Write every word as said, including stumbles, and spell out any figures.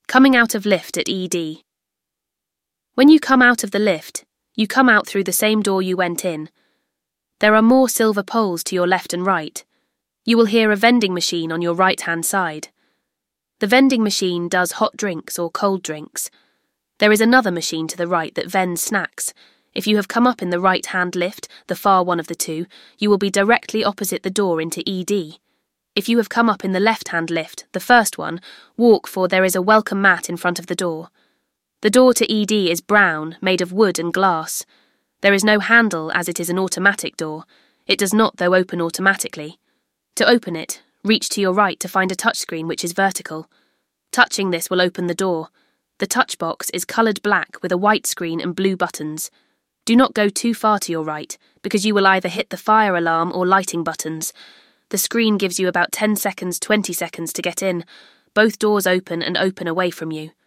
Coming out of lift at E D. When you come out of the lift, you come out through the same door you went in. There are more silver poles to your left and right. You will hear a vending machine on your right-hand side. The vending machine does hot drinks or cold drinks. There is another machine to the right that vends snacks. If you have come up in the right-hand lift, the far one of the two, you will be directly opposite the door into E D. If you have come up in the left-hand lift, the first one, walk, for there is a welcome mat in front of the door. The door to E D is brown, made of wood and glass. There is no handle as it is an automatic door. It does not, though, open automatically. To open it, reach to your right to find a touchscreen which is vertical. Touching this will open the door. The touch box is coloured black with a white screen and blue buttons. Do not go too far to your right, because you will either hit the fire alarm or lighting buttons. The screen gives you about ten seconds, twenty seconds to get in. Both doors open and open away from you.